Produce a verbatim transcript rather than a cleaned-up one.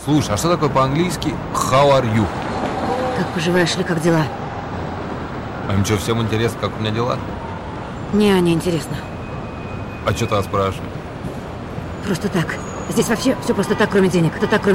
Слушай, а что такое по-английски how are you? Как поживаешь или как дела? А им что, всем интересно, как у меня дела? Не, не интересно. А что ты спрашиваешь? Просто так. Здесь вообще все просто так, кроме денег. Это так, кроме